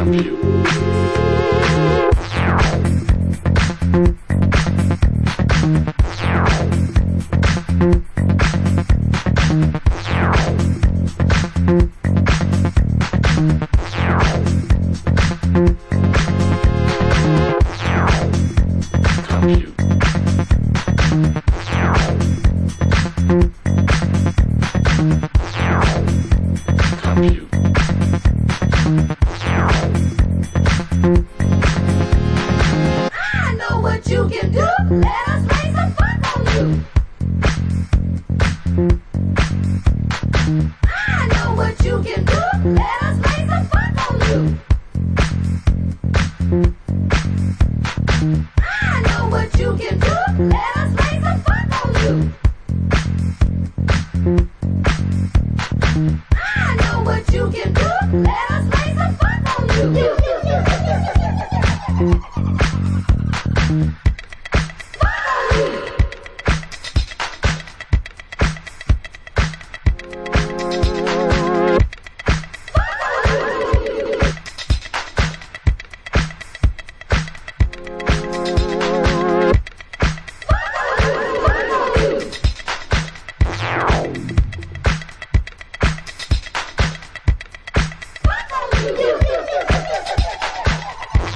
I know what you can do. Let us play some fun on you. I know what you can do. Let us play some fun on you. I know what you can do. Let us play some fun on you. I know what you can do. Let us play some fun on you.